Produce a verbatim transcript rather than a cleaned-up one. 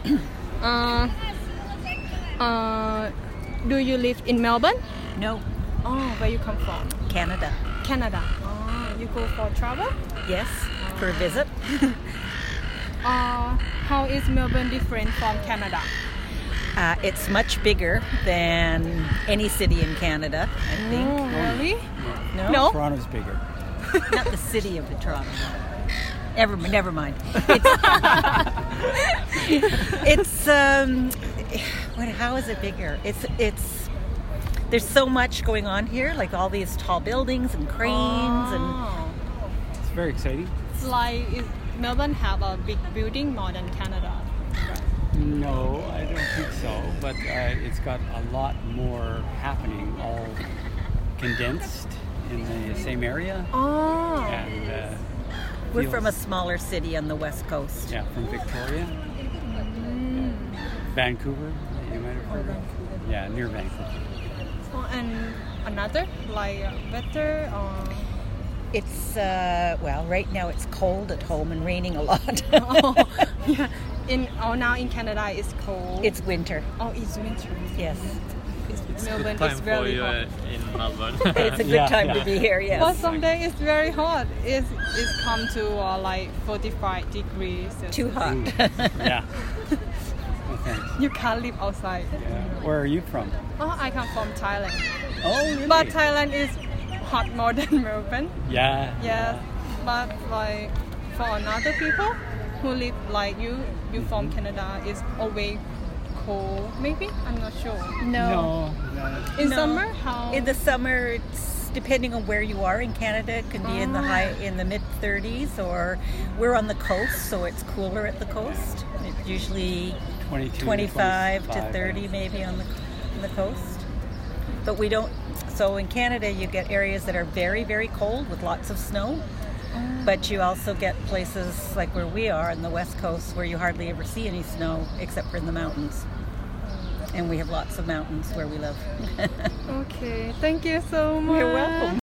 uh, uh, do you live in Melbourne? No, Oh, where you come from? Canada. Canada. Oh, you go for travel? Yes, for a visit. Uh, how is Melbourne different from Canada? Uh, it's much bigger than any city in Canada, I think. Oh, really? No, No? Toronto's bigger. not the city of the Toronto. Never, never mind. It's, it's um, what? How is it bigger? It's it's. There's so much going on here, like all these tall buildings and cranes and. Oh. It's very exciting. It's like is Melbourne have a big building more than Canada. No, I don't think so. But uh, it's got a lot more happening, all condensed in the same area. Oh. And uh, We're feels- from a smaller city on the west coast. Yeah, from Victoria. Mm. Vancouver, you might have heard of. Yeah, near Vancouver. Oh, and another like uh, better or It's uh, well, right now it's cold at home and raining a lot. oh, yeah. In oh now in Canada it's cold. It's winter. oh it's winter. Yes, It's, It's a Melbourne good is time for very you hot. uh, in Melbourne. it's a good Yeah, time yeah. to be here. Yes. But someday it's very hot. It's it's come to uh, like forty-five degrees. Too hot. Ooh. Yeah. Oh, thanks. You can't live outside. Yeah. Where are you from? Oh, I come from Thailand. Oh, really? But Thailand is hot more than Melbourne. Yeah. Yes, but like for another people who live like you, you from Canada, is always cold. Maybe I'm not sure. No. No. no. In No. summer, how? In the summer, it's depending on where you are in Canada, it can be in the high, in the mid thirties, or we're on the coast, so it's cooler at the coast. It's usually twenty-two, twenty-five to twenty-five, thirty, yeah. maybe on the on the coast. But we don't. So in Canada, you get areas that are very, very cold with lots of snow. But you also get places like where we are on the west coast where you hardly ever see any snow except for in the mountains. And we have lots of mountains where we live. Okay, thank you so much. You're welcome.